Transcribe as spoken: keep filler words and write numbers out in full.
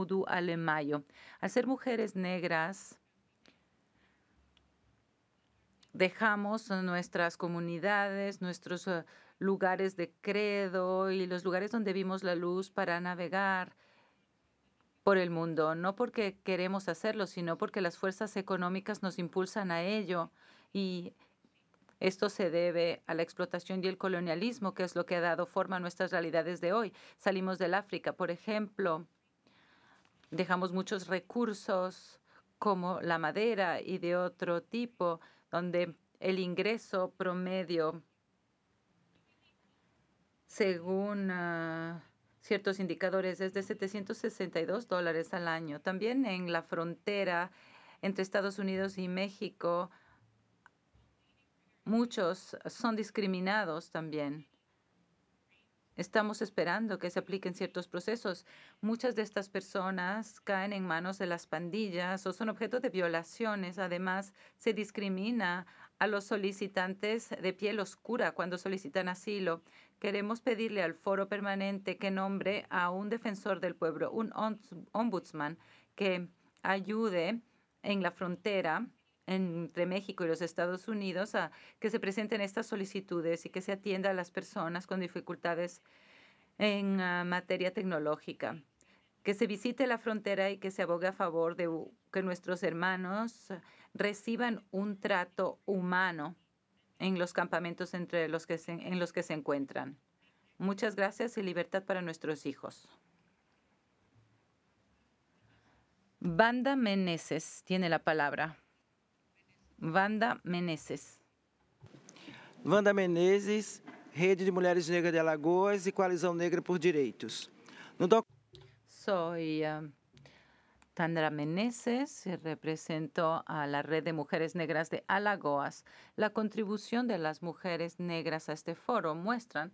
Maudú Alemayo. Al ser mujeres negras, dejamos nuestras comunidades, nuestros uh, lugares de credo y los lugares donde vimos la luz para navegar por el mundo, no porque queremos hacerlo, sino porque las fuerzas económicas nos impulsan a ello. Y esto se debe a la explotación y el colonialismo, que es lo que ha dado forma a nuestras realidades de hoy. Salimos del África, por ejemplo, dejamos muchos recursos como la madera y de otro tipo, donde el ingreso promedio, según uh, ciertos indicadores, es de setecientos sesenta y dos dólares al año. También en la frontera entre Estados Unidos y México, muchos son discriminados también. Estamos esperando que se apliquen ciertos procesos. Muchas de estas personas caen en manos de las pandillas o son objeto de violaciones. Además, se discrimina a los solicitantes de piel oscura cuando solicitan asilo. Queremos pedirle al Foro Permanente que nombre a un defensor del pueblo, un ombudsman, que ayude en la frontera entre México y los Estados Unidos a que se presenten estas solicitudes y que se atienda a las personas con dificultades en uh, materia tecnológica. Que se visite la frontera y que se abogue a favor de uh, que nuestros hermanos uh, reciban un trato humano en los campamentos entre los que se, en los que se encuentran. Muchas gracias y libertad para nuestros hijos. Wanda Meneses tiene la palabra. Wanda Meneses. Wanda Menezes, Rede de Mulheres Negras de Alagoas y Coalición Negra por Direitos. No doc... Soy uh, Tandra Meneses y represento a la Red de Mujeres Negras de Alagoas. La contribución de las mujeres negras a este foro muestran